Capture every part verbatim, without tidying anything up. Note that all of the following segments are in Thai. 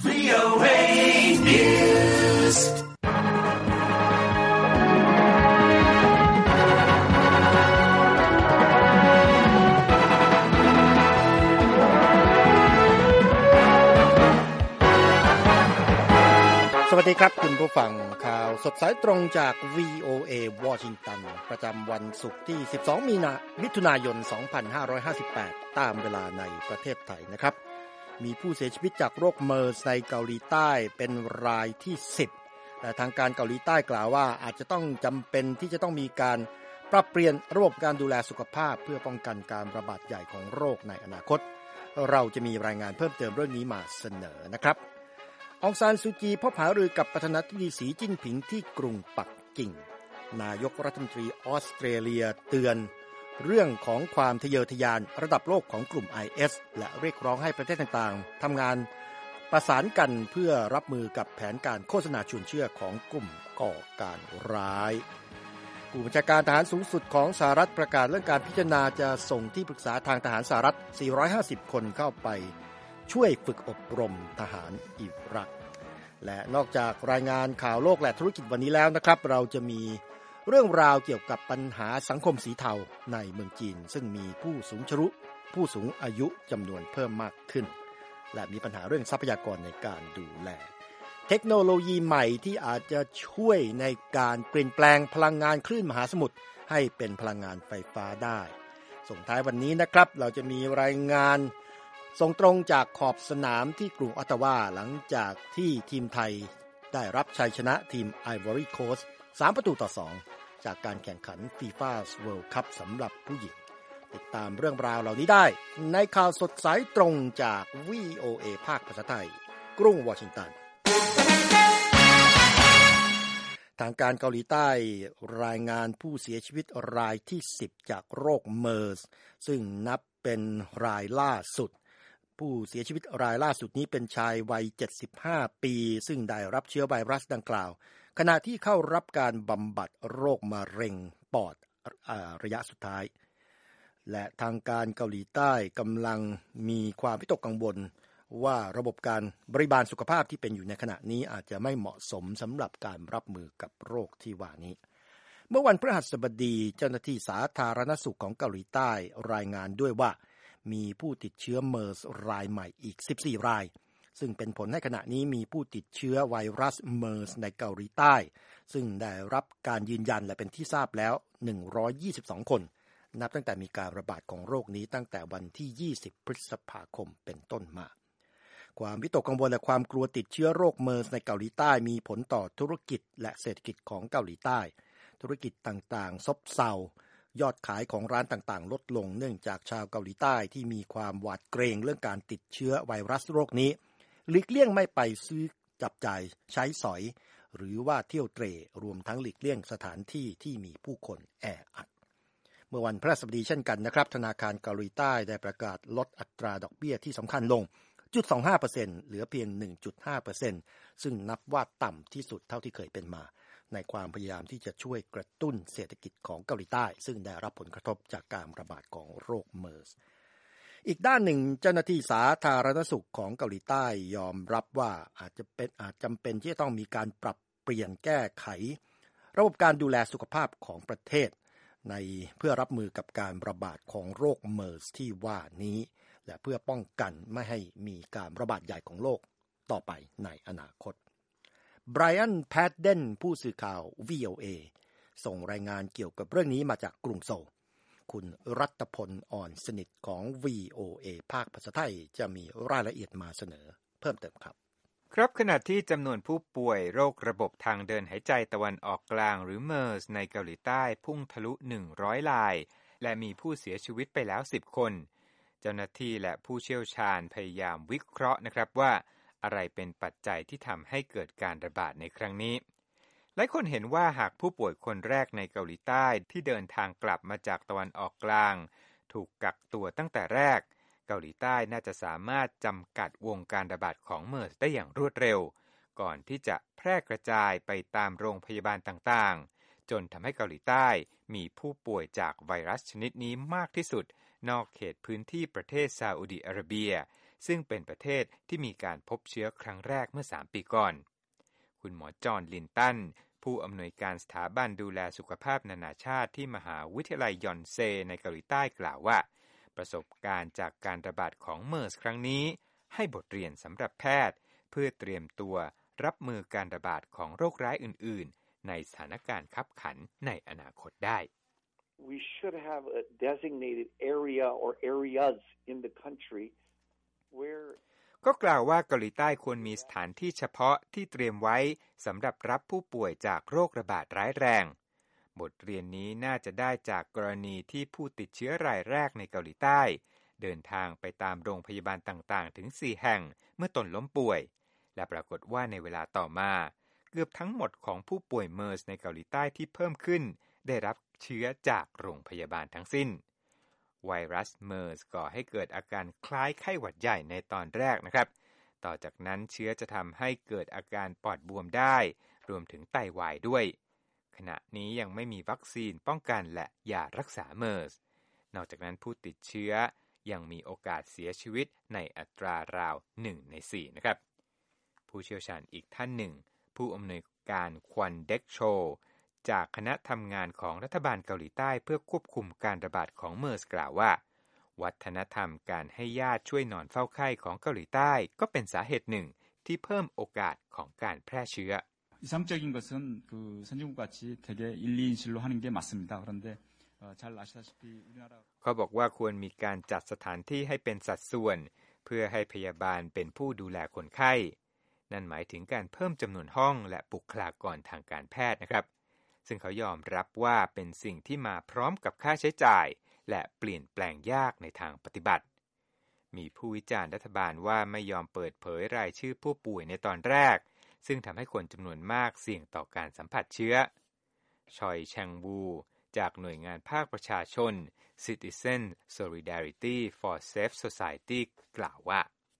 วี โอ เอ News สวัสดีครับคุณผู้ฟังข่าวสดสายตรงจาก วี โอ เอ วอชิงตันประจำวันศุกร์ที่สิบสองมีนามิถุนายนสองพันห้าร้อยห้าสิบแปดตามเวลาในประเทศไทยนะครับมีผู้เสียชีวิตจากโรคเมอร์สในเกาหลีใต้เป็นรายที่สิบแต่ทางการเกาหลีใต้กล่าวว่าอาจจะต้องจำเป็นที่จะต้องมีการปรับเปลี่ยนระบบการดูแลสุขภาพเพื่อป้องกันการระบาดใหญ่ของโรคในอนาคตเราจะมีรายงานเพิ่มเติมเรื่องนี้มาเสนอนะครับองซานซูจีพบหารือกับประธานาธิบดีสีจิ้นผิงที่กรุงปักกิ่งนายกรัฐมนตรีออสเตรเลียเตือนเรื่องของความทะเยอทะยานระดับโลกของกลุ่ม ไอ เอส และเรียกร้องให้ประเทศต่างๆทำงานประสานกันเพื่อรับมือกับแผนการโฆษณาชวนเชื่อของกลุ่มก่อการร้ายผู้บัญชาการทหารสูงสุดของสหรัฐประกาศเรื่องการพิจารณาจะส่งที่ปรึกษาทางทหารสหรัฐสี่ร้อยห้าสิบคนเข้าไปช่วยฝึกอบรมทหารอิรักและนอกจากรายงานข่าวโลกและธุรกิจวันนี้แล้วนะครับเราจะมีเรื่องราวเกี่ยวกับปัญหาสังคมสีเทาในเมืองจีนซึ่งมีผู้สูงอายุผู้สูงอายุจำนวนเพิ่มมากขึ้นและมีปัญหาเรื่องทรัพยากรในการดูแลเทคโนโลยีใหม่ที่อาจจะช่วยในการเปลี่ยนแปลงพลังงานคลื่นมหาสมุทรให้เป็นพลังงานไฟฟ้าได้ส่งท้ายวันนี้นะครับเราจะมีรายงานส่งตรงจากขอบสนามที่กรุงออตตาวาหลังจากที่ทีมไทยได้รับชัยชนะทีม Ivory Coast สามประตูต่อสองจากการแข่งขัน FIFA World Cup สำหรับผู้หญิงติดตามเรื่องราวเหล่านี้ได้ในข่าวสดสายตรงจาก วี โอ เอ ภาคภาษาไทยกรุงวอชิงตันทางการเกาหลีใต้รายงานผู้เสียชีวิตรายที่สิบจากโรคเมอร์สซึ่งนับเป็นรายล่าสุดผู้เสียชีวิตรายล่าสุดนี้เป็นชายวัยเจ็ดสิบห้าปีซึ่งได้รับเชื้อไวรัสดังกล่าวขณะที่เข้ารับการบำบัดโรคมะเร็งปอดระยะสุดท้ายและทางการเกาหลีใต้กำลังมีความวิตกกังวลว่าระบบการบริบาลสุขภาพที่เป็นอยู่ในขณะนี้อาจจะไม่เหมาะสมสำหรับการรับมือกับโรคที่ว่านี้เมื่อวันพฤหัสบดีเจ้าหน้าที่สาธารณสุขของเกาหลีใต้รายงานด้วยว่ามีผู้ติดเชื้อเมอร์สรายใหม่อีกสิบสี่รายซึ่งเป็นผลให้ขณะนี้มีผู้ติดเชื้อไวรัสเมอร์สในเกาหลีใต้ซึ่งได้รับการยืนยันและเป็นที่ทราบแล้วหนึ่งร้อยยี่สิบสองคนนับตั้งแต่มีการระบาดของโรคนี้ตั้งแต่วันที่ยี่สิบพฤษภาคมเป็นต้นมาความวิตกกังวลและความกลัวติดเชื้อโรคเมอร์สในเกาหลีใต้มีผลต่อธุรกิจและเศรษฐกิจของเกาหลีใต้ธุรกิจต่างๆซบเซายอดขายของร้านต่างๆลดลงเนื่องจากชาวเกาหลีใต้ที่มีความหวาดเกรงเรื่องการติดเชื้อไวรัสโรคนี้หลีกเลี่ยงไม่ไปซื้อจับจ่ายใช้สอยหรือว่าเที่ยวเตร่รวมทั้งหลีกเลี่ยงสถานที่ที่มีผู้คนแออัดเมื่อวันพฤหัสบดีเช่นกันนะครับธนาคารเกาหลีใต้ได้ประกาศลดอัตราดอกเบี้ยที่สำคัญลง ศูนย์จุดสองห้าเปอร์เซ็นต์ เหลือเพียง หนึ่งจุดห้าเปอร์เซ็นต์ ซึ่งนับว่าต่ำที่สุดเท่าที่เคยเป็นมาในความพยายามที่จะช่วยกระตุ้นเศรษฐกิจของเกาหลีใต้ซึ่งได้รับผลกระทบจากการระบาดของโรคเมอร์สอีกด้านหนึ่งเจ้าหน้าที่สาธารณสุขของเกาหลีใต้ยอมรับว่าอาจจะเป็นอาจจำเป็นที่จะต้องมีการปรับเปลี่ยนแก้ไขระบบการดูแลสุขภาพของประเทศในเพื่อรับมือกับการระบาดของโรคเมอร์สที่ว่านี้และเพื่อป้องกันไม่ให้มีการระบาดใหญ่ของโรคต่อไปในอนาคตไบรอัน แพดเดนผู้สื่อข่าว วี โอ เอ ส่งรายงานเกี่ยวกับเรื่องนี้มาจากกรุงโซลคุณรัตพลอ่อนสนิทของ วี โอ เอ ภาคภาษาไทยจะมีรายละเอียดมาเสนอเพิ่มเติมครับครับขณะที่จำนวนผู้ป่วยโรคระบบทางเดินหายใจตะวันออกกลางหรือเมอร์สในเกาหลีใต้พุ่งทะลุหนึ่งร้อยรายและมีผู้เสียชีวิตไปแล้วสิบคนเจ้าหน้าที่และผู้เชี่ยวชาญพยายามวิเคราะห์นะครับว่าอะไรเป็นปัจจัยที่ทำให้เกิดการระบาดในครั้งนี้หลายคนเห็นว่าหากผู้ป่วยคนแรกในเกาหลีใต้ที่เดินทางกลับมาจากตะวันออกกลางถูกกักตัวตั้งแต่แรกเกาหลีใต้น่าจะสามารถจำกัดวงการระบาดของเมอร์สได้อย่างรวดเร็วก่อนที่จะแพร่กระจายไปตามโรงพยาบาลต่างๆจนทำให้เกาหลีใต้มีผู้ป่วยจากไวรัสชนิดนี้มากที่สุดนอกเขตพื้นที่ประเทศซาอุดิอาระเบียซึ่งเป็นประเทศที่มีการพบเชื้อครั้งแรกเมื่อสามปีก่อนคุณหมอจอห์นลินตันผู้อำนวยการสถาบันดูแลสุขภาพนานาชาติที่มหาวิทยาลัยยอนเซในเกาหลีใต้กล่าวว่าประสบการณ์จากการระบาดของเมอร์สครั้งนี้ให้บทเรียนสำหรับแพทย์เพื่อเตรียมตัวรับมือการระบาดของโรคร้ายอื่นๆในสถานการณ์คับขันในอนาคตได้ We should have a designated area or areas in the country where ก็กล่าวว่าเกาหลีใต้ควรมีสถานที่เฉพาะที่เตรียมไว้สำหรับรับผู้ป่วยจากโรคระบาดร้ายแรงบทเรียนนี้น่าจะได้จากกรณีที่ผู้ติดเชื้อรายแรกในเกาหลีใต้เดินทางไปตามโรงพยาบาลต่างๆถึงสี่แห่งเมื่อตนล้มป่วยและปรากฏว่าในเวลาต่อมาเกือบทั้งหมดของผู้ป่วยเมอร์สในเกาหลีใต้ที่เพิ่มขึ้นได้รับเชื้อจากโรงพยาบาลทั้งสิ้นไวรัสเมอร์สก่อให้เกิดอาการคล้ายไข้หวัดใหญ่ในตอนแรกนะครับต่อจากนั้นเชื้อจะทำให้เกิดอาการปอดบวมได้รวมถึงไตวายด้วยขณะนี้ยังไม่มีวัคซีนป้องกันและยารักษาเมอร์สนอกจากนั้นผู้ติดเชื้อยังมีโอกาสเสียชีวิตในอัตราราวหนึ่งในสี่นะครับผู้เชี่ยวชาญอีกท่านหนึ่งผู้อำนวยการควันเด็กโชจากคณะทำงานของรัฐบาลเกาหลีใต้เพื่อควบคุมการระบาดของเมอร์สกล่าวว่าวัฒนธรรมการให้ญาติช่วยนอนเฝ้าไข้ของเกาหลีใต้ก็เป็นสาเหตุหนึ่งที่เพิ่มโอกาสของการแพร่เชื้อ 이상적인 것은 그 선진국같이 대개 일, 이 인실로 하는 게 맞습니다. 그런데 잘 아시다시피 우리나라 เขาบอกว่าควรมีการจัดสถานที่ให้เป็นสัดส่วนเพื่อให้พยาบาลเป็นผู้ดูแลคนไข้นั่นหมายถึงการเพิ่มจำนวนห้องและบุคลากรทางการแพทย์นะครับซึ่งเขายอมรับว่าเป็นสิ่งที่มาพร้อมกับค่าใช้จ่ายและเปลี่ยนแปลงยากในทางปฏิบัติมีผู้วิจารณ์รัฐบาลว่าไม่ยอมเปิดเผยรายชื่อผู้ป่วยในตอนแรกซึ่งทำให้คนจำนวนมากเสี่ยงต่อการสัมผัสเชื้อชอยแชงวูจากหน่วยงานภาคประชาชน Citizen Solidarity for Safe Society กล่าวว่า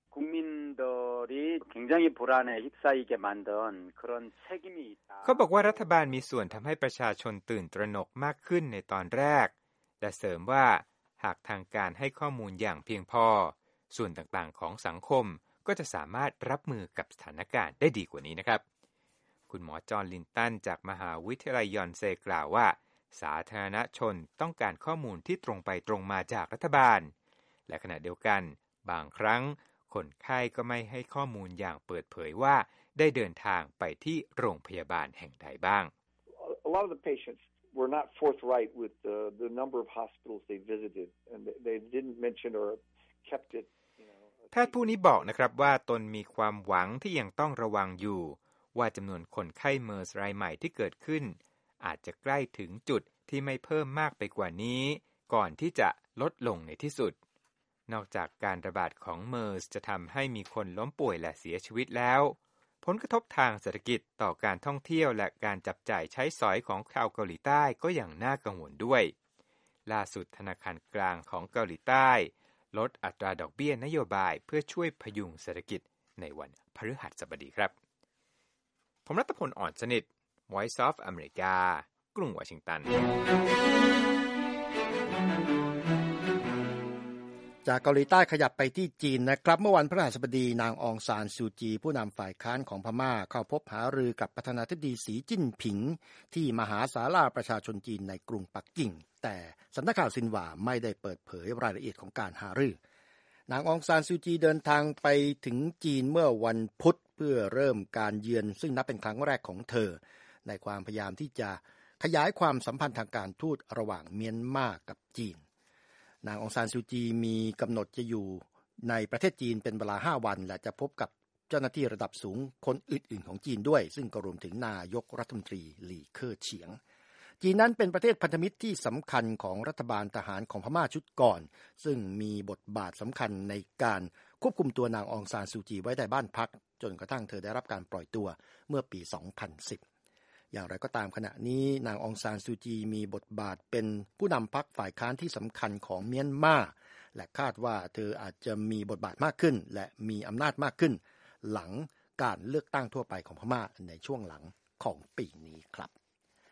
เขาบอกว่ารัฐบาลมีส่วนทำให้ประชาชนตื่นตระหนกมากขึ้นในตอนแรกและเสริมว่าหากทางการให้ข้อมูลอย่างเพียงพอส่วนต่างๆของสังคมก็จะสามารถรับมือกับสถานการณ์ได้ดีกว่านี้นะครับคุณหมอจอห์นลินตันจากมหาวิทยาลัยยอนเซกล่าวว่าสาธารณชนต้องการข้อมูลที่ตรงไปตรงมาจากรัฐบาลและขณะเดียวกันบางครั้งคนไข้ก็ไม่ให้ข้อมูลอย่างเปิดเผยว่าได้เดินทางไปที่โรงพยาบาลแห่งใดบ้าง A lot of the patients were not forthright with the, the number of hospitals they visited and they didn't mention or kept itแพทย์ผู้นี้บอกนะครับว่าตนมีความหวังที่ยังต้องระวังอยู่ว่าจำนวนคนไข้เมอร์สรายใหม่ที่เกิดขึ้นอาจจะใกล้ถึงจุดที่ไม่เพิ่มมากไปกว่านี้ก่อนที่จะลดลงในที่สุดนอกจากการระบาดของเมอร์สจะทำให้มีคนล้มป่วยและเสียชีวิตแล้วผลกระทบทางเศรษฐกิจต่อการท่องเที่ยวและการจับจ่ายใช้สอยของชาวเกาหลีใต้ก็อย่างน่ากังวลด้วยล่าสุดธนาคารกลางของเกาหลีใต้ลดอัตราดอกเบี้ยนโยบายเพื่อช่วยพยุงเศรษฐกิจในวันพฤหัสบดีครับผมรัตพล อ่อนสนิท Voice of America กรุงวอชิงตันจากเกาหลีใต้ขยับไปที่จีนนะครับเมื่อวันพฤหัสบดีนางอองซานซูจีผู้นำฝ่ายค้านของพม่าเข้าพบหารือกับประธานาธิบดีสีจิ้นผิงที่มหาศาลาประชาชนจีนในกรุงปักกิ่งแต่สำนักข่าวซินหว่าไม่ได้เปิดเผยรายละเอียดของการหารือนางอองซานซูจีเดินทางไปถึงจีนเมื่อวันพุธเพื่อเริ่มการเยือนซึ่งนับเป็นครั้งแรกของเธอในความพยายามที่จะขยายความสัมพันธ์ทางการทูตระหว่างเมียนมากับจีนนางองซานซูจีมีกำหนดจะอยู่ในประเทศจีนเป็นเวลาห้าวันและจะพบกับเจ้าหน้าที่ระดับสูงคนอื่นๆของจีนด้วยซึ่งก็รวมถึงนายกรัฐมนตรีหลี่เค่อเฉียงจีนนั้นเป็นประเทศพันธมิตรที่สำคัญของรัฐบาลทหารของพม่าชุดก่อนซึ่งมีบทบาทสำคัญในการควบคุมตัวนางองซานซูจีไว้ในบ้านพักจนกระทั่งเธอได้รับการปล่อยตัวเมื่อปีสองพันสิบอย่างไรก็ตามขณะนี้นางองซานซูจีมีบทบาทเป็นผู้นำพรรคฝ่ายค้านที่สำคัญของเมียนมาและคาดว่าเธออาจจะมีบทบาทมากขึ้นและมีอำนาจมากขึ้นหลังการเลือกตั้งทั่วไปของพม่าในช่วงหลังของปีนี้ครับ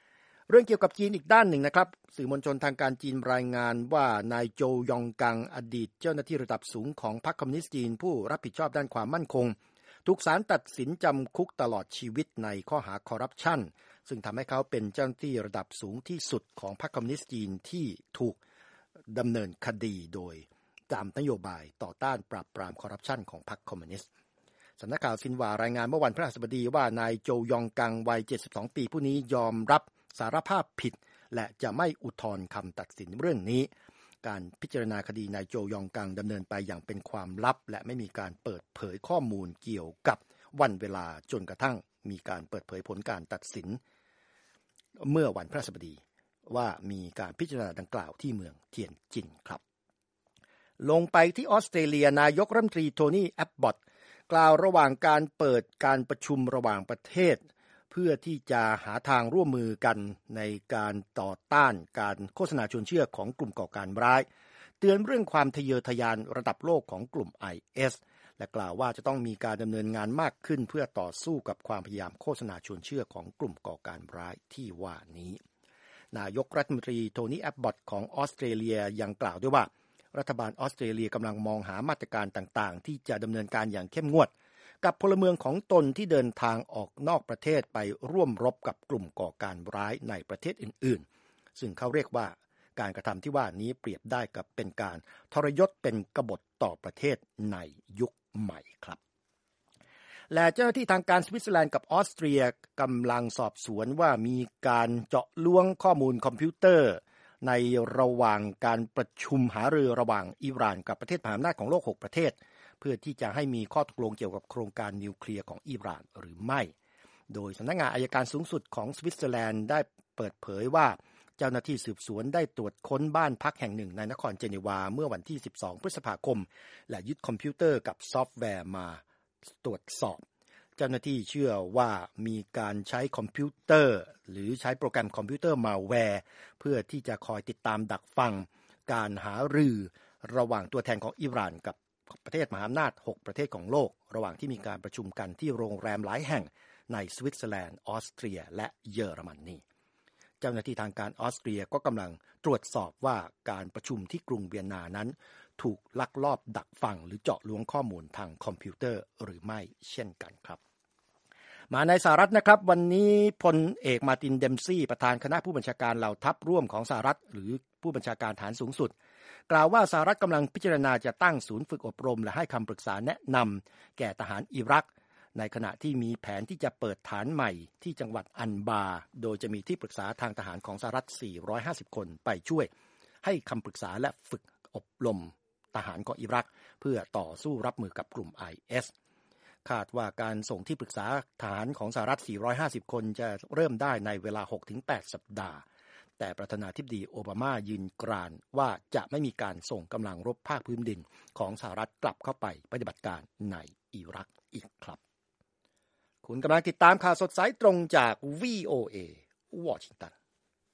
เรื่องเกี่ยวกับจีนอีกด้านหนึ่งนะครับสื่อมวลชนทางการจีนรายงานว่านายโจยองกังอดีตเจ้าหน้าที่ระดับสูงของพรรคคอมมิวนิสต์จีนผู้รับผิดชอบด้านความมั่นคงถูกศาลตัดสินจำคุกตลอดชีวิตในข้อหาคอร์รัปชันซึ่งทำให้เขาเป็นเจ้าหน้าที่ระดับสูงที่สุดของพรรคคอมมิวนิสต์จีนที่ถูกดำเนินคดีโดยตามนโยบายต่อต้านปราบปรามคอร์รัปชันของพรรคคอมมิวนิสต์สำนักข่าวซินหวารายงานเมื่อวันพฤหัสบดีว่านายโจยองกังวัยเจ็ดสิบสองปีผู้นี้ยอมรับสารภาพผิดและจะไม่อุทธรณ์คำตัดสินเรื่องนี้การพิจารณาคดีนายโจยองกังดำเนินไปอย่างเป็นความลับและไม่มีการเปิดเผยข้อมูลเกี่ยวกับวันเวลาจนกระทั่งมีการเปิดเผยผลการตัดสินเมื่อวันพฤหัสบดีว่ามีการพิจารณาดังกล่าวที่เมืองเทียนจินครับลงไปที่ออสเตรเลียนายกรัฐมนตรีโทนี่แอบบอตกล่าวระหว่างการเปิดการประชุมระหว่างประเทศเพื่อที่จะหาทางร่วมมือกันในการต่อต้านการโฆษณาชวนเชื่อของกลุ่มก่อการร้ายเตือนเรื่องความทะเยอทะยานระดับโลกของกลุ่ม ไอ เอส และกล่าวว่าจะต้องมีการดำเนินงานมากขึ้นเพื่อต่อสู้กับความพยายามโฆษณาชวนเชื่อของกลุ่มก่อการร้ายที่ว่านี้นายกรัฐมนตรีโทนี่แอบบอตของออสเตรเลียยังกล่าวด้วยว่ารัฐบาลออสเตรเลียกำลังมองหามาตรการต่างๆที่จะดำเนินการอย่างเข้มงวดกับพลเมืองของตนที่เดินทางออกนอกประเทศไปร่วมรบกับกลุ่มก่อการร้ายในประเทศอื่นๆซึ่งเขาเรียกว่าการกระทำที่ว่านี้เปรียบได้กับเป็นการทรยศเป็นกบฏต่อประเทศในยุคใหม่ครับและเจ้าหน้าที่ทางการสวิตเซอร์แลนด์กับออสเตรียกำลังสอบสวนว่ามีการเจาะล้วงข้อมูลคอมพิวเตอร์ในระหว่างการประชุมหารือระหว่างอิหร่านกับประเทศมหาอำนาจของโลกหกประเทศเพื่อที่จะให้มีข้อตกลงเกี่ยวกับโครงการนิวเคลียร์ของอิหร่านหรือไม่โดยสำนักงานอัยการสูงสุดของสวิตเซอร์แลนด์ได้เปิดเผยว่าเจ้าหน้าที่สืบสวนได้ตรวจค้นบ้านพักแห่งหนึ่งในนครเจนีวาเมื่อวันที่สิบสองพฤษภาคมและยึดคอมพิวเตอร์กับซอฟต์แวร์มาตรวจสอบเจ้าหน้าที่เชื่อว่ามีการใช้คอมพิวเตอร์หรือใช้โปรแกรมคอมพิวเตอร์มาแวร์เพื่อที่จะคอยติดตามดักฟังการหารือระหว่างตัวแทนของอิหร่านกับประเทศมหาอำนาจหกประเทศของโลกระหว่างที่มีการประชุมกันที่โรงแรมหลายแห่งในสวิตเซอร์แลนด์ออสเตรียและเยอรมนีเจ้าหน้าที่ทางการออสเตรียก็กำลังตรวจสอบว่าการประชุมที่กรุงเวียนนานั้นถูกลักลอบดักฟังหรือเจาะล้วงข้อมูลทางคอมพิวเตอร์หรือไม่เช่นกันครับมาในสหรัฐนะครับวันนี้พลเอกมาร์ตินเดมซี่ประธานคณะผู้บัญชาการเหล่าทัพร่วมของสหรัฐหรือผู้บัญชาการฐานสูงสุดกล่าวว่าสหรัฐกำลังพิจารณาจะตั้งศูนย์ฝึกอบรมและให้คำปรึกษาแนะนำแก่ทหารอิรักในขณะที่มีแผนที่จะเปิดฐานใหม่ที่จังหวัดอันบาโดยจะมีที่ปรึกษาทางทหารของสหรัฐสี่ร้อยห้าสิบคนไปช่วยให้คำปรึกษาและฝึกอบรมทหารของอิรักเพื่อต่อสู้รับมือกับกลุ่ม ไอ เอส คาดว่าการส่งที่ปรึกษาทหารของสหรัฐสี่ร้อยห้าสิบคนจะเริ่มได้ในเวลา หกถึงแปด สัปดาห์แต่ประธานาธิบดีโอบามายืนกรานว่าจะไม่มีการส่งกำลังรบภาคพื้นดินของสหรัฐกลับเข้าไปปฏิบัติการในอิรักอีกครับคุณกำลังติดตามข่าวสดสายตรงจาก วี โอ เอ วอชิงตัน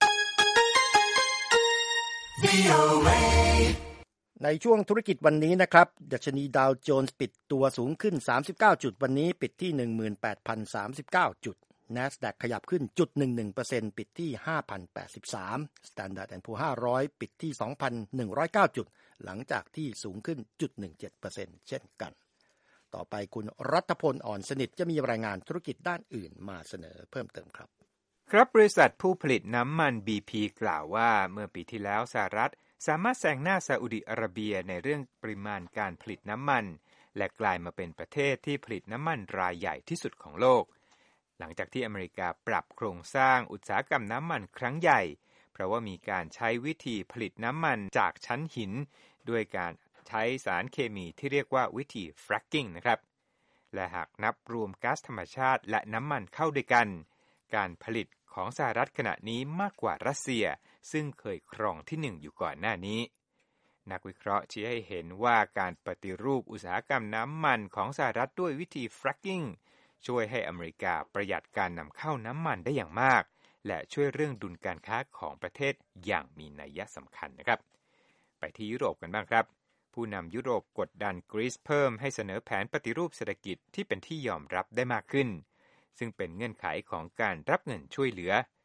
วี โอ เอในช่วงธุรกิจวันนี้นะครับดัชนีดาวโจนส์ปิดตัวสูงขึ้นสามสิบเก้าจุดวันนี้ปิดที่ หนึ่งหมื่นแปดพันสามสิบเก้า จุด NASDAQ ขยับขึ้น จุดหนึ่งหนึ่งเปอร์เซ็นต์ ปิดที่ ห้าพันแปดสิบสาม Standard แอนด์ Poor's ห้าร้อยปิดที่ สองพันหนึ่งร้อยเก้า จุดหลังจากที่สูงขึ้น จุดหนึ่งเจ็ดเปอร์เซ็นต์ เช่นกันต่อไปคุณรัฐพลอ่อนสนิทจะมีรายงานธุรกิจด้านอื่นมาเสนอเพิ่มเติมครับครับบริษัทผู้ผลิตน้ำมัน บี พี กล่าวว่าเมื่อปีที่แล้วสหรัฐสามารถแซงหน้าซาอุดิอาระเบียในเรื่องปริมาณการผลิตน้ำมันและกลายมาเป็นประเทศที่ผลิตน้ำมันรายใหญ่ที่สุดของโลกหลังจากที่อเมริกาปรับโครงสร้างอุตสาหกรรมน้ำมันครั้งใหญ่เพราะว่ามีการใช้วิธีผลิตน้ำมันจากชั้นหินด้วยการใช้สารเคมีที่เรียกว่าวิธี fracking นะครับและหากนับรวมก๊าซธรรมชาติและน้ำมันเข้าด้วยกันการผลิตของสหรัฐขณะนี้มากกว่ารัสเซียซึ่งเคยครองที่หนึ่งอยู่ก่อนหน้านี้นักวิเคราะห์ชี้ให้เห็นว่าการปฏิรูปอุตสาหกรรมน้ำมันของสหรัฐด้วยวิธี fracking ช่วยให้อเมริกาประหยัดการนำเข้าน้ำมันได้อย่างมากและช่วยเรื่องดุลการค้าของประเทศอย่างมีนัยสำคัญนะครับไปที่ยุโรปกันบ้างครับผู้นำยุโรปกดดันกรีซเพิ่มให้เสนอแผนปฏิรูปเศรษฐกิจที่เป็นที่ยอมรับได้มากขึ้นซึ่งเป็นเงื่อนไขของการรับเงินช่วยเหลือ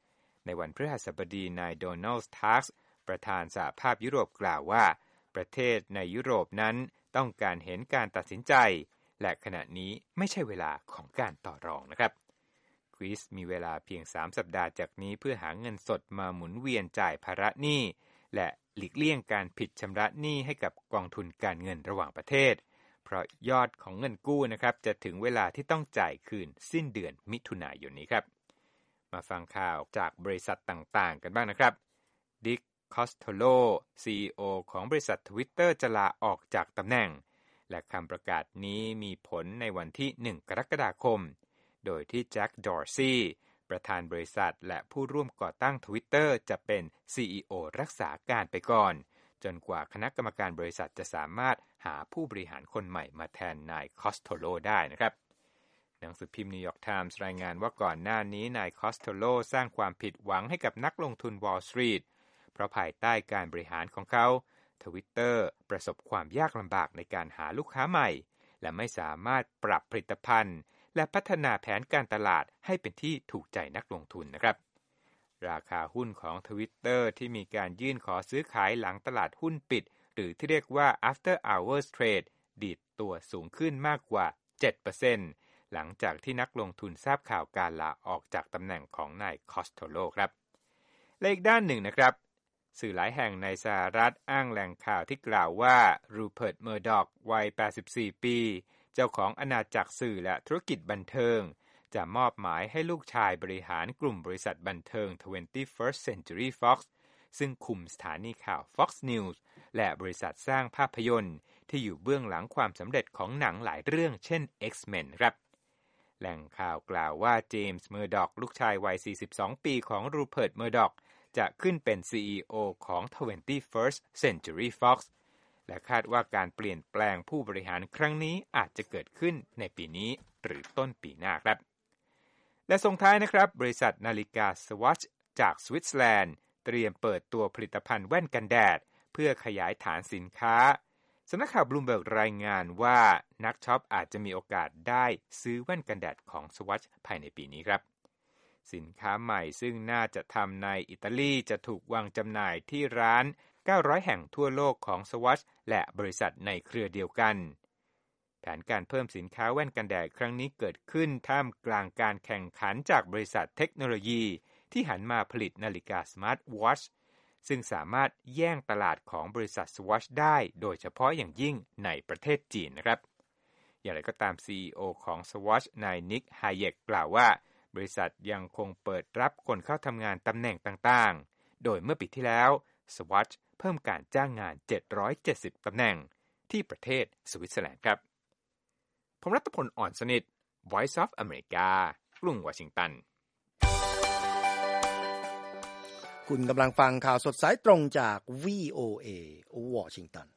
ในวันพฤหัสบดีนายโดนัลด์ ทักส์ประธานสหภาพยุโรปกล่าวว่าประเทศในยุโรปนั้นต้องการเห็นการตัดสินใจและขณะนี้ไม่ใช่เวลาของการต่อรองนะครับกรีซมีเวลาเพียงสามสัปดาห์จากนี้เพื่อหาเงินสดมาหมุนเวียนจ่ายภาระหนี้และหลีกเลี่ยงการผิดชำระหนี้ให้กับกองทุนการเงินระหว่างประเทศเพราะยอดของเงินกู้นะครับจะถึงเวลาที่ต้องจ่ายคืนสิ้นเดือนมิถุนายนนี้ครับมาฟังข่าวจากบริษัทต่างๆกันบ้างนะครับดิกคอสโทโล ซี อี โอ ของบริษัท Twitter จะลาออกจากตำแหน่งและคำประกาศนี้มีผลในวันที่หนึ่งกรกฎาคมโดยที่แจ็ค ดอร์ซี่ประธานบริษัทและผู้ร่วมก่อตั้ง Twitter จะเป็น ซี อี โอ รักษาการไปก่อนจนกว่าคณะกรรมการบริษัทจะสามารถหาผู้บริหารคนใหม่มาแทนนายคอสโทโลได้นะครับหนังสือพิมพ์นิวยอร์กไทมส์รายงานว่าก่อนหน้านี้นายคอสโทโลสร้างความผิดหวังให้กับนักลงทุนวอลล์สตรีทเพราะภายใต้การบริหารของเขา Twitter ประสบความยากลำบากในการหาลูกค้าใหม่และไม่สามารถปรับผลิตภัณฑ์และพัฒนาแผนการตลาดให้เป็นที่ถูกใจนักลงทุนนะครับราคาหุ้นของ Twitter ที่มีการยื่นขอซื้อขายหลังตลาดหุ้นปิดหรือที่เรียกว่า after hours trade ดีดตัวสูงขึ้นมากกว่า เจ็ดเปอร์เซ็นต์ หลังจากที่นักลงทุนทราบข่าวการลาออกจากตำแหน่งของนายคอสโทโลครับและอีกด้านหนึ่งนะครับสื่อหลายแห่งในสหรัฐอ้างแหล่งข่าวที่กล่าวว่ารูเพิร์ต เมอร์ดอกวัยแปดสิบสี่ปีเจ้าของอาณาจักรสื่อและธุรกิจบันเทิงจะมอบหมายให้ลูกชายบริหารกลุ่มบริษัทบันเทิง ทเวนตี้เฟิร์ส Century Fox ซึ่งคุมสถานีข่าว Fox News และบริษัทสร้างภาพยนตร์ที่อยู่เบื้องหลังความสำเร็จของหนังหลายเรื่องเช่น X-Men ครับแหล่งข่าวกล่าวว่าเจมส์ เมอร์ดอกลูกชายวัยสี่สิบสองปีของรูเพิร์ต เมอร์ดอกจะขึ้นเป็น ซี อี โอ ของ ทเวนตี้เฟิร์ส Century Fox และคาดว่าการเปลี่ยนแปลงผู้บริหารครั้งนี้อาจจะเกิดขึ้นในปีนี้หรือต้นปีหน้าครับและส่งท้ายนะครับบริษัทนาฬิกา Swatch จากสวิตเซอร์แลนด์เตรียมเปิดตัวผลิตภัณฑ์แว่นกันแดดเพื่อขยายฐานสินค้าสำนักข่าวบลูมเบิร์กรายงานว่านักช็อปอาจจะมีโอกาสได้ซื้อแว่นกันแดดของ Swatch ภายในปีนี้ครับสินค้าใหม่ซึ่งน่าจะทำในอิตาลีจะถูกวางจำหน่ายที่ร้านเก้าร้อยแห่งทั่วโลกของ Swatch และบริษัทในเครือเดียวกันแผนการเพิ่มสินค้าแว่นกันแดดครั้งนี้เกิดขึ้นท่ามกลางการแข่งขันจากบริษัทเทคโนโลยีที่หันมาผลิตนาฬิกาสมาร์ทวอทช์ซึ่งสามารถแย่งตลาดของบริษัท Swatch ได้โดยเฉพาะอย่างยิ่งในประเทศจีนนะครับอย่างไรก็ตาม ซี อี โอ ของ Swatch นายนิก ไฮเยกกล่าวว่าบริษัทยังคงเปิดรับคนเข้าทำงานตำแหน่งต่างๆโดยเมื่อปีที่แล้ว Swatch เพิ่มการจ้างงานเจ็ดร้อยเจ็ดสิบตำแหน่งที่ประเทศสวิตเซอร์แลนด์ครับผมรัตพล อ่อนสนิท Voice of America กรุงวอชิงตันคุณกำลังฟังข่าวสดสายตรงจาก วี โอ เอ วอชิงตัน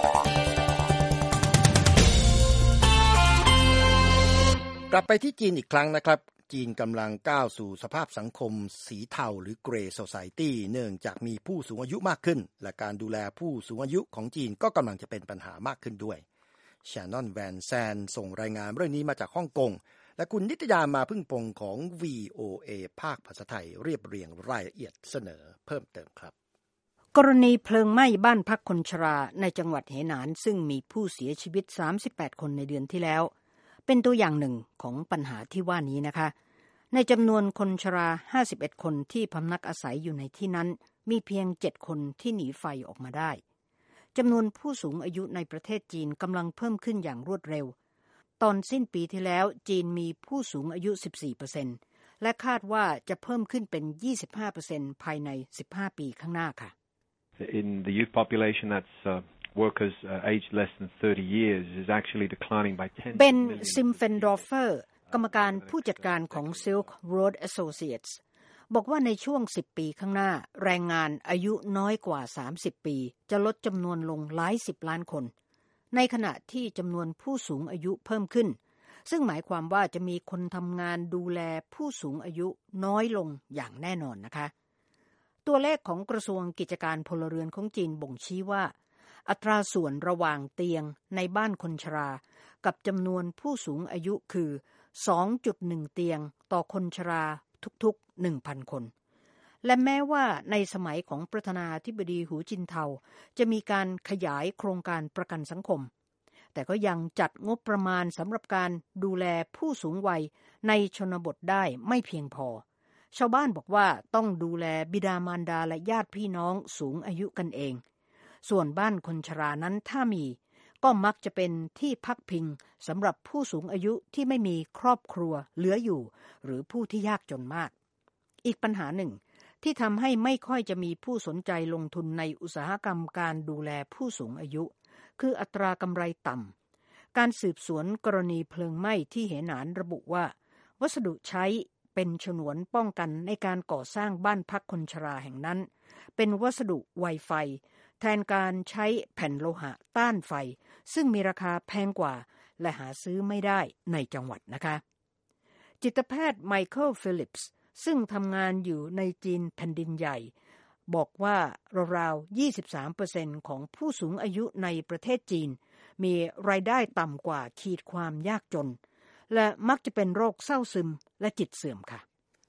กลับไปที่จีนอีกครั้งนะครับจีนกำลังก้าวสู่สภาพสังคมสีเทาหรือ Grey Society เนื่องจากมีผู้สูงอายุมากขึ้นและการดูแลผู้สูงอายุของจีนก็กำลังจะเป็นปัญหามากขึ้นด้วยชานอน แวนแซนส่งรายงานเรื่องนี้มาจากฮ่องกงและคุณนิตยามาพึ่งพงษ์ของ วี โอ เอ ภาคภาษาไทยเรียบเรียงรายละเอียดเสนอเพิ่มเติมครับกรณีเพลิงไหม้บ้านพักคนชราในจังหวัดเหหนานซึ่งมีผู้เสียชีวิตสามสิบแปดคนในเดือนที่แล้วเป็นตัวอย่างหนึ่งของปัญหาที่ว่านี้นะคะในจำนวนคนชราห้าสิบเอ็ดคนที่พำนักอาศัยอยู่ในที่นั้นมีเพียงเจ็ดคนที่หนีไฟออกมาได้จำนวนผู้สูงอายุในประเทศจีนกำลังเพิ่มขึ้นอย่างรวดเร็วตอนสิ้นปีที่แล้วจีนมีผู้สูงอายุ สิบสี่เปอร์เซ็นต์ และคาดว่าจะเพิ่มขึ้นเป็น ยี่สิบห้าเปอร์เซ็นต์ ภายในสิบห้าปีข้างหน้าค่ะ In the youth population that's uh, workers uh, aged less than thirty years is actually declining by ten เบน ซิมเฟนดอร์เฟอร์กรรมการผู้จัดการของ Silk Road Associates บอกว่าในช่วงสิบปีข้างหน้าแรงงานอายุน้อยกว่าสามสิบปีจะลดจำนวนลงหลายสิบล้านคนในขณะที่จำนวนผู้สูงอายุเพิ่มขึ้นซึ่งหมายความว่าจะมีคนทำงานดูแลผู้สูงอายุน้อยลงอย่างแน่นอนนะคะตัวเลขของกระทรวงกิจการพลเรือนของจีนบ่งชี้ว่าอัตราส่วนระหว่างเตียงในบ้านคนชรากับจำนวนผู้สูงอายุคือ สองจุดหนึ่ง เตียงต่อคนชราทุกๆ หนึ่งพัน คนและแม้ว่าในสมัยของประธานาธิบดีหูจินเทาจะมีการขยายโครงการประกันสังคมแต่ก็ยังจัดงบประมาณสำหรับการดูแลผู้สูงวัยในชนบทได้ไม่เพียงพอชาวบ้านบอกว่าต้องดูแลบิดามารดาและญาติพี่น้องสูงอายุกันเองส่วนบ้านคนชรานั้นถ้ามีก็มักจะเป็นที่พักพิงสำหรับผู้สูงอายุที่ไม่มีครอบครัวเหลืออยู่หรือผู้ที่ยากจนมากอีกปัญหาหนึ่งที่ทำให้ไม่ค่อยจะมีผู้สนใจลงทุนในอุตสาหกรรมการดูแลผู้สูงอายุคืออัตรากำไรต่ำการสืบสวนกรณีเพลิงไหม้ที่เหหนานระบุว่าวัสดุใช้เป็นฉนวนป้องกันในการก่อสร้างบ้านพักคนชราแห่งนั้นเป็นวัสดุไวไฟแทนการใช้แผ่นโลหะต้านไฟซึ่งมีราคาแพงกว่าและหาซื้อไม่ได้ในจังหวัดนะคะจิตแพทย์ไมเคิลฟิลิปส์ซึ่งทำงานอยู่ในจีนแผ่นดินใหญ่บอกว่าราวๆ ยี่สิบสามเปอร์เซ็นต์ ของผู้สูงอายุในประเทศจีนมีรายได้ต่ำกว่าขีดความยากจนและมักจะเป็นโรคเศร้าซึมและจิตเสื่อมค่ะ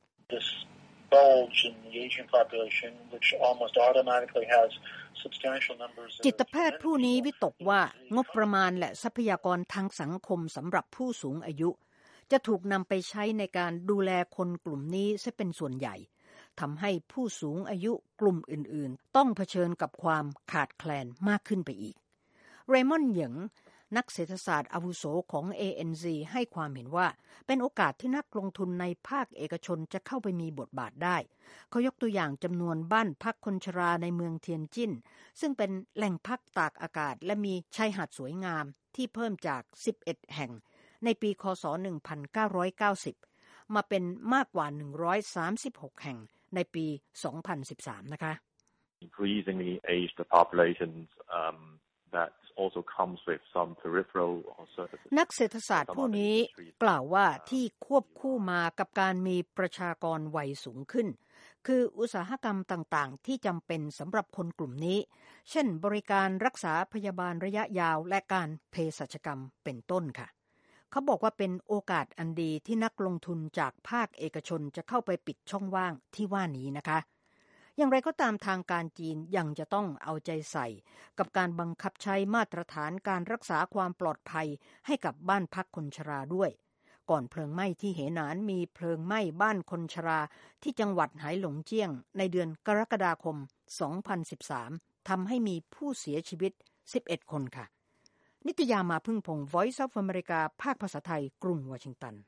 จิตแพทย์ผู้นี้วิตกว่างบประมาณและทรัพยากรทางสังคมสำหรับผู้สูงอายุจะถูกนำไปใช้ในการดูแลคนกลุ่มนี้ซะเป็นส่วนใหญ่ทำให้ผู้สูงอายุกลุ่มอื่นๆต้องเผชิญกับความขาดแคลนมากขึ้นไปอีกเรมอนด์เหยิงนักเศรษฐศาสตร์อาวุโสของ เอ เอ็น ซี ให้ความเห็นว่าเป็นโอกาสที่นักลงทุนในภาคเอกชนจะเข้าไปมีบทบาทได้เขายกตัวอย่างจำนวนบ้านพักคนชราในเมืองเทียนจิ้นซึ่งเป็นแหล่งพักตากอากาศและมีชายหาดสวยงามที่เพิ่มจากสิบเอ็ดแห่งในปีคศหนึ่งพันเก้าร้อยเก้าสิบมาเป็นมากกว่าหนึ่งร้อยสามสิบหกแห่งในปีสองพันสิบสามนะคะ Increasingly aged populations um that also comes with some peripheral services นักเศรษฐศาสตร์ผู้นี้กล่าวว่าที่ควบคู่มากับการมีประชากรวัยสูงขึ้นคืออุตสาหกรรมต่างๆที่จำเป็นสำหรับคนกลุ่มนี้เช่นบริการรักษาพยาบาลระยะยาวและการเภสัชกรรมเป็นต้นค่ะเขาบอกว่าเป็นโอกาสอันดีที่นักลงทุนจากภาคเอกชนจะเข้าไปปิดช่องว่างที่ว่านี้นะคะอย่างไรก็ตามทางการจีนยังจะต้องเอาใจใส่กับการบังคับใช้มาตรฐานการรักษาความปลอดภัยให้กับบ้านพักคนชราด้วยก่อนเพลิงไหม้ที่เหหนานมีเพลิงไหม้บ้านคนชราที่จังหวัดไหหลงเจี้ยงในเดือนกรกฎาคมสองพันสิบสามทำให้มีผู้เสียชีวิตสิบเอ็ดคนค่ะนิตยามาพึ่งพงศ์ Voice of America ภาคภาษาไทยกรุงวอชิงตัน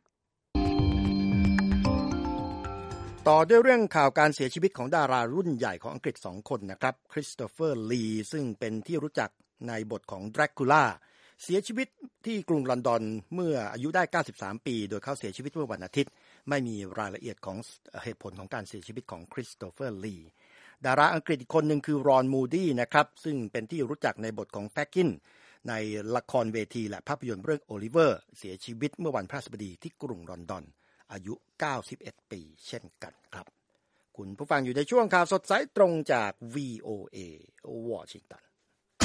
ต่อด้วยเรื่องข่าวการเสียชีวิตของดารารุ่นใหญ่ของอังกฤษสองคนนะครับคริสโตเฟอร์ลีซึ่งเป็นที่รู้จักในบทของดรากูล่าเสียชีวิตที่กรุงลอนดอนเมื่ออายุได้เก้าสิบสามปีโดยเขาเสียชีวิตเมื่อวันอาทิตย์ไม่มีรายละเอียดของเหตุผลของการเสียชีวิตของคริสโตเฟอร์ลีดาราอังกฤษอีกคนหนึ่งคือรอนมูดี้นะครับซึ่งเป็นที่รู้จักในบทของแฟกกินในละครเวทีและภาพยนตร์เรื่องโอลิเวอร์เสียชีวิตเมื่อวันพฤหัสบดีที่กรุงลอนดอนอายุเก้าสิบเอ็ดปีเช่นกันครับคุณผู้ฟังอยู่ในช่วงข่าวสดสายตรงจาก วี โอ เอ วอชิงตัน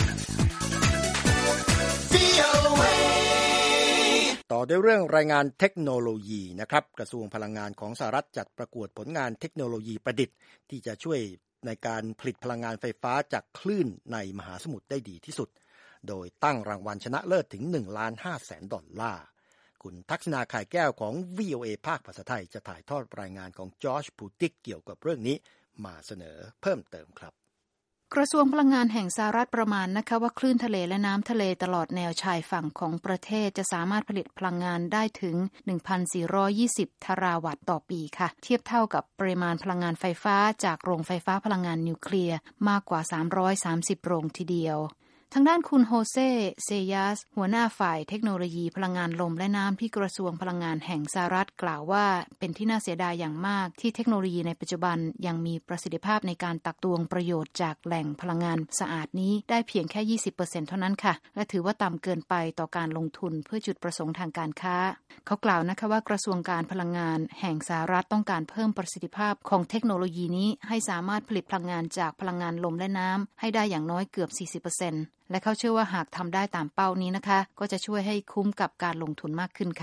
ต่อด้วยเรื่องรายงานเทคโนโลยีนะครับกระทรวงพลังงานของสหรัฐจัดประกวดผลงานเทคโนโลยีประดิษฐ์ที่จะช่วยในการผลิตพลังงานไฟฟ้าจากคลื่นในมหาสมุทรได้ดีที่สุดโดยตั้งรางวัลชนะเลิศถึง หนึ่งล้านห้าแสน ดอลลาร์คุณทักษณาข่ายแก้วของ วี โอ เอ ภาคภาษาไทยจะถ่ายทอดรายงานของจอร์จพูติกเกี่ยวกับเรื่องนี้มาเสนอเพิ่มเติมครับกระทรวงพลังงานแห่งสหรัฐประมาณนะคะว่าคลื่นทะเลและน้ำทะเลตลอดแนวชายฝั่งของประเทศจะสามารถผลิตพลังงานได้ถึง หนึ่งพันสี่ร้อยยี่สิบ ทราวัตต์ต่อปีค่ะเทียบเท่ากับปริมาณพลังงานไฟฟ้าจากโรงไฟฟ้าพลังงานนิวเคลียร์มากกว่าสามร้อยสามสิบโรงทีเดียวทางด้านคุณโฮเซเซยัสหัวหน้าฝ่ายเทคโนโลยีพลังงานลมและน้ำที่กระทรวงพลังงานแห่งสหรัฐกล่าวว่าเป็นที่น่าเสียดายอย่างมากที่เทคโนโลยีในปัจจุบันยังมีประสิทธิภาพในการตักตวงประโยชน์จากแหล่งพลังงานสะอาดนี้ได้เพียงแค่ ยี่สิบเปอร์เซ็นต์ เท่านั้นค่ะและถือว่าต่ำเกินไปต่อการลงทุนเพื่อจุดประสงค์ทางการค้าเขากล่าวนะคะว่ากระทรวงการพลังงานแห่งสหรัฐต้องการเพิ่มประสิทธิภาพของเทคโนโลยีนี้ให้สามารถผลิตพลังงานจากพลังงานลมและน้ำให้ได้อย่างน้อยเกือบ สี่สิบเปอร์เซ็นต์และเขาเชื่อว่าหากทำได้ตามเป้านี้นะคะก็จะช่วยให้คุ้มกับการลงทุนมากขึ้นค่ะ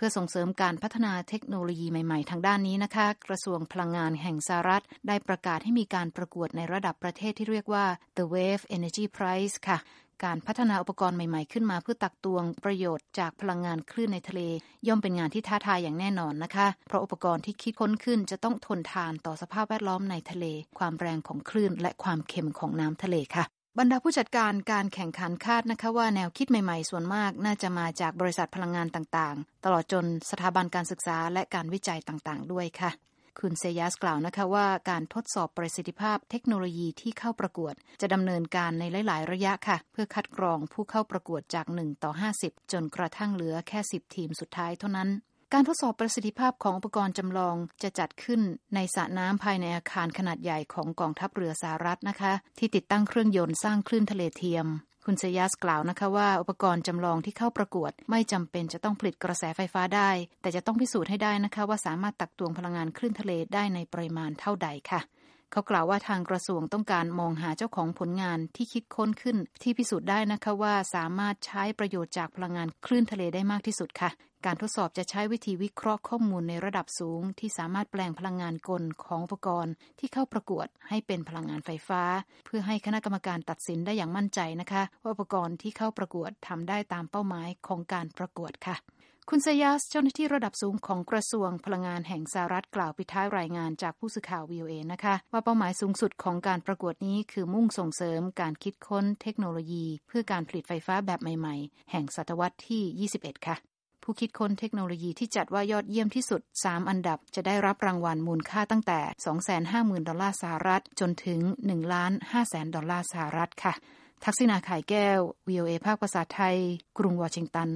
พื่อส่งเสริมการพัฒนาเทคโนโลยีใหม่ๆทางด้านนี้นะคะกระทรวงพลังงานแห่งสหรัฐได้ประกาศให้มีการประกวดในระดับประเทศที่เรียกว่า The Wave Energy Prize ค่ะการพัฒนาอุปกรณ์ใหม่ๆขึ้นมาเพื่อตักตวงประโยชน์จากพลังงานคลื่นในทะเลย่อมเป็นงานที่ท้าทายอย่างแน่นอนนะคะเพราะอุปกรณ์ที่คิดค้นขึ้นจะต้องทนทานต่อสภาพแวดล้อมในทะเลความแรงของคลื่นและความเค็มของน้ำทะเลค่ะบรรดาผู้จัดการการแข่งขันคาดนะคะว่าแนวคิดใหม่ๆส่วนมากน่าจะมาจากบริษัทพลังงานต่างๆตลอดจนสถาบันการศึกษาและการวิจัยต่างๆด้วยค่ะคุณเซยัสกล่าวนะคะว่าการทดสอบประสิทธิภาพเทคโนโลยีที่เข้าประกวดจะดำเนินการในหลายๆระยะค่ะเพื่อคัดกรองผู้เข้าประกวดจากหนึ่งต่อห้าสิบจนกระทั่งเหลือแค่สิบทีมสุดท้ายเท่านั้นการทดสอบประสิทธิภาพของอุปกรณ์จำลองจะจัดขึ้นในสระน้ำภายในอาคารขนาดใหญ่ของกองทัพเรือสหรัฐนะคะที่ติดตั้งเครื่องยนต์สร้างคลื่นทะเลเทียมคุณเซยัสกล่าวนะคะว่าอุปกรณ์จำลองที่เข้าประกวดไม่จำเป็นจะต้องผลิตกระแสไฟฟ้าได้แต่จะต้องพิสูจน์ให้ได้นะคะว่าสามารถตักตวงพลังงานคลื่นทะเลได้ในปริมาณเท่าใดค่ะเขากล่าวว่าทางกระทรวงต้องการมองหาเจ้าของผลงานที่คิดค้นขึ้นที่พิสูจน์ได้นะคะว่าสามารถใช้ประโยชน์จากพลังงานคลื่นทะเลได้มากที่สุดค่ะการทดสอบจะใช้วิธีวิเคราะห์ข้อมูลในระดับสูงที่สามารถแปลงพลังงานกลของอุปกรณ์ที่เข้าประกวดให้เป็นพลังงานไฟฟ้าเพื่อให้คณะกรรมการตัดสินได้อย่างมั่นใจนะคะว่าอุปกรณ์ที่เข้าประกวดทำได้ตามเป้าหมายของการประกวดค่ะคุณเซยัสเจ้าหน้าที่ระดับสูงของกระทรวงพลังงานแห่งสหรัฐกล่าวปิดท้ายรายงานจากผู้สื่อข่าว วี โอ เอ นะคะว่าเป้าหมายสูงสุดของการประกวดนี้คือมุ่งส่งเสริมการคิดค้นเทคโนโลยีเพื่อการผลิตไฟฟ้าแบบใหม่ๆแห่งศตวรรษที่ยี่สิบเอ็ดค่ะผู้คิดค้นเทคโนโลยีที่จัดว่ายอดเยี่ยมที่สุดสามอันดับจะได้รับรางวัลมูลค่าตั้งแต่ สองแสนห้าหมื่น ดอลลาร์สหรัฐจนถึง หนึ่งล้านห้าแสน ดอลลาร์สหรัฐค่ะทักษิณาข่ายแก้ว วี โอ เอ ภาคภาษาไทยกรุงวอชิงตัน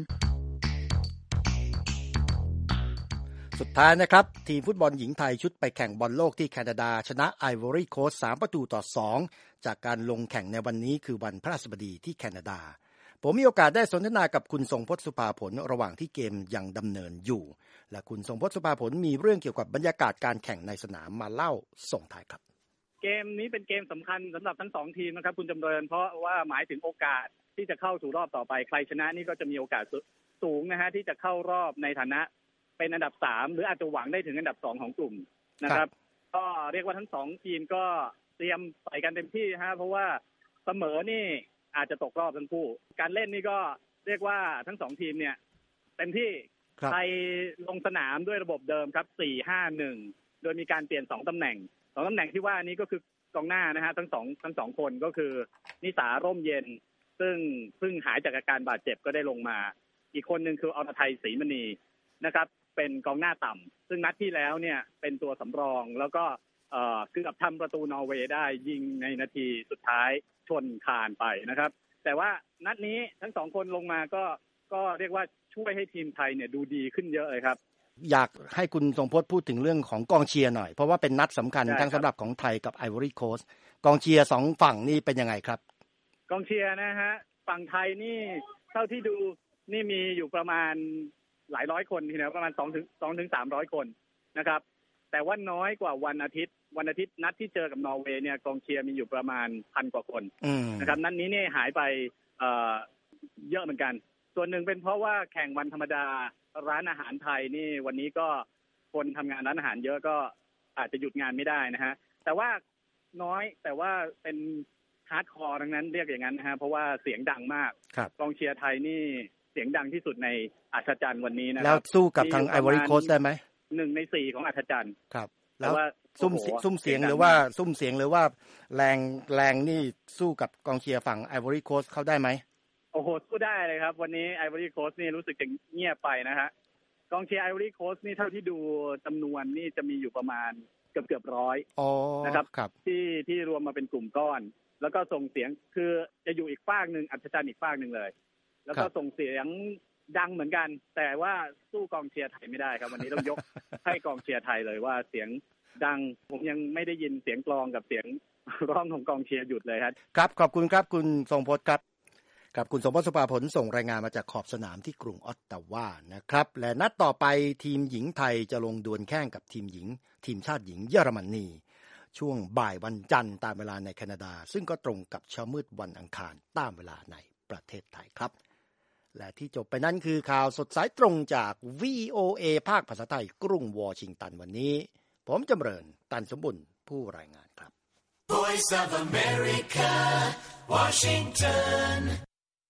สุดท้ายนะครับทีมฟุตบอลหญิงไทยชุดไปแข่งบอลโลกที่แคนาดาชนะไอวอรี่โคสต์สามประตูต่อสองจากการลงแข่งในวันนี้คือวันพฤหัสบดีที่แคนาดาผมมีโอกาสได้สนทนากับคุณทรงพจน์สุภาผลระหว่างที่เกมยังดำเนินอยู่และคุณทรงพจน์สุภาผลมีเรื่องเกี่ยวกับบรรยากาศการแข่งในสนามมาเล่าส่งท้ายครับเกมนี้เป็นเกมสำคัญสำหรับทั้งสองทีมนะครับคุณจำเริญเพราะว่าหมายถึงโอกาสที่จะเข้าสู่รอบต่อไปใครชนะนี่ก็จะมีโอกาสสูงนะฮะที่จะเข้ารอบในฐานะเป็นอันดับสามหรืออาจจะหวังได้ถึงอันดับสองของกลุ่มนะครับก็เรียกว่าทั้งสองทีมก็เตรียมใส่กันเต็มที่ฮะเพราะว่าเสมอนี่อาจจะตกรอบทั้งคู่การเล่นนี่ก็เรียกว่าทั้งสองทีมเนี่ยเต็มที่ไทยลงสนามด้วยระบบเดิมครับ สี่ ห้า หนึ่ง โดยมีการเปลี่ยนสองตำแหน่งสองตำแหน่งที่ว่านี้ก็คือกองหน้านะฮะทั้งสองทั้งสองคนก็คือนิสาร่มเย็นซึ่งเพิ่งหายจากอาการบาดเจ็บก็ได้ลงมาอีกคนนึงคืออรไทยศรีมณีนะครับเป็นกองหน้าต่ำซึ่งนัดที่แล้วเนี่ยเป็นตัวสำรองแล้วก็เอ่อเกือบทำประตูนอร์เวย์ได้ยิงในนาทีสุดท้ายชนคานไปนะครับแต่ว่านัดนี้ทั้งสองคนลงมาก็ก็เรียกว่าช่วยให้ทีมไทยเนี่ยดูดีขึ้นเยอะเลยครับอยากให้คุณทรงพจน์พูดถึงเรื่องของกองเชียร์หน่อยเพราะว่าเป็นนัดสำคัญทั้งสำหรับของไทยกับไอวอรี่โคสต์กองเชียร์สองฝั่งนี่เป็นยังไงครับกองเชียร์นะฮะฝั่งไทยนี่เท่าที่ดูนี่มีอยู่ประมาณหลายร้อยคนทีเดียวประมาณ2ถึง2ถึงสามร้อยคนนะครับแต่ว่าน้อยกว่าวันอาทิตย์วันอาทิตย์นัดที่เจอกับนอร์เวย์เนี่ยกองเชียร์มีอยู่ประมาณพันกว่าคนนะครับนัดนี้เนี่ยหายไปเอ่อเยอะเหมือนกันส่วนหนึ่งเป็นเพราะว่าแข่งวันธรรมดาร้านอาหารไทยนี่วันนี้ก็คนทำงานร้านอาหารเยอะก็อาจจะหยุดงานไม่ได้นะฮะแต่ว่าน้อยแต่ว่าเป็นฮาร์ดคอร์ทั้งนั้นเรียกอย่างนั้นนะฮะเพราะว่าเสียงดังมากกองเชียร์ไทยนี่เสียงดังที่สุดในอัศจรรย์วันนี้นะครับแล้วสู้กับทางไอวอรี่โคสต์ได้ไหมหนึ่งในสี่ของอัศจรรย์ครับแล้วซุ่มซุ่มเสียงหรือว่าซุ่มเสียงหรือว่าแรงแรงนี่สู้กับกองเชียร์ฝั่งไอวอรี่โคสต์เขาได้ไหมโอ้โหสู้ได้เลยครับวันนี้ไอวอรี่โคสต์นี่รู้สึกจะเงียบไปนะฮะกองเชียร์ไอวอรี่โคสต์นี่เท่าที่ดูจำนวนนี่จะมีอยู่ประมาณเกือบเกือบร้อยนะครับที่ที่รวมมาเป็นกลุ่มก้อนแล้วก็ส่งเสียงคือจะอยู่อีกฝั่งนึงอัศจรรย์อีกฝั่งนึงเลยแล้วก็ส่งเสียงดังเหมือนกันแต่ว่าสู้กองเชียร์ไทยไม่ได้ครับวันนี้ต้องยก ให้กองเชียร์ไทยเลยว่าเสียงดังผมยังไม่ได้ยินเสียงกลองกับเสียงร้องของกองเชียร์หยุดเลยครับครับขอบคุณครับคุณทรงพจน์ครับกับคุณสมพศ สุภาผลส่งรายงานมาจากขอบสนามที่กรุงออตตาวานะครับและนัดต่อไปทีมหญิงไทยจะลงดวลแข่งกับทีมหญิงทีมชาติหญิงเยอรมนีช่วงบ่ายวันจันทร์ตามเวลาในแคนาดาซึ่งก็ตรงกับเช้ามืดวันอังคารตามเวลาในประเทศไทยครับและที่จบไปนั้นคือข่าวสดสายตรงจาก วี โอ เอ ภาคภาษาไทยกรุงวอชิงตันวันนี้ผมจำเริญตันสมบุญผู้รายงานครับ Voice of America, Washington